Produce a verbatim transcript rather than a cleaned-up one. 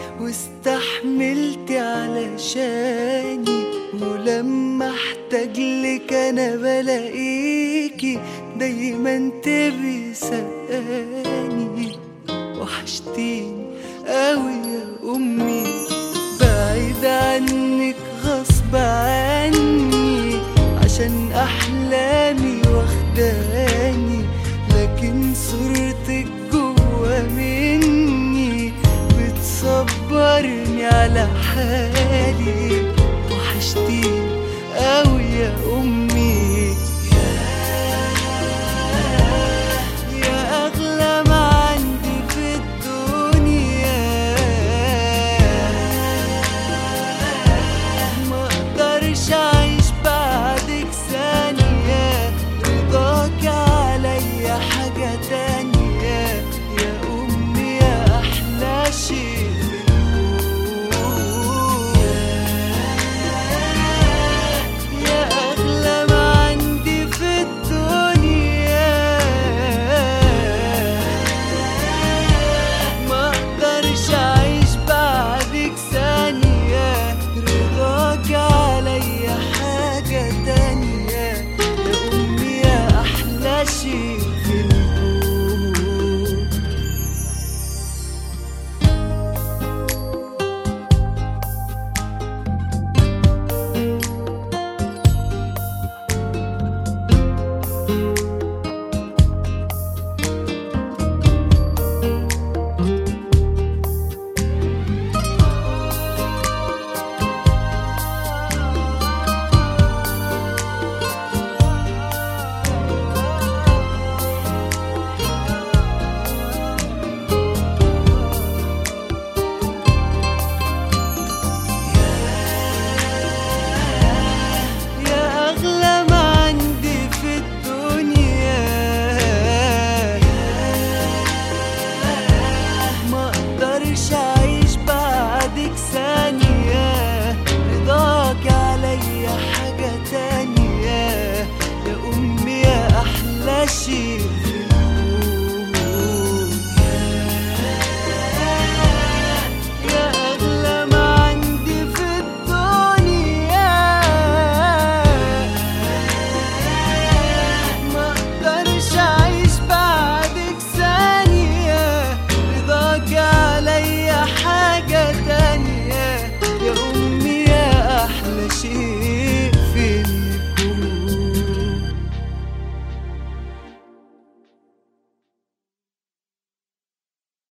واستحملتي علشاني، ولما احتاج لك انا بلاقيكي دايما تبي سقاني. وحشتيني قوي يا امي، بعيد عنك غصب عني، عشان احلامي واخداني، لكن صورتك جوا مني بتصبرني على حالي. وحشتيني قوي يا امي، يا اغلى ما عندي في الدنيا، ما اقدرش اعيش بعدك ثانية، رضاك عليا حاجة تانية. يا امي يا احلى شيء في الكون، يا اغلى ما عندي في الدنيا، ما اقدرش اعيش بعدك ثانية، رضاك عليا حاجة تانية. يا امي يا احلى شيء في الكون. مقدرش اعيش بعدك ثانية، رضاك عليا حاجة تانية. يا امي يا احلى شيء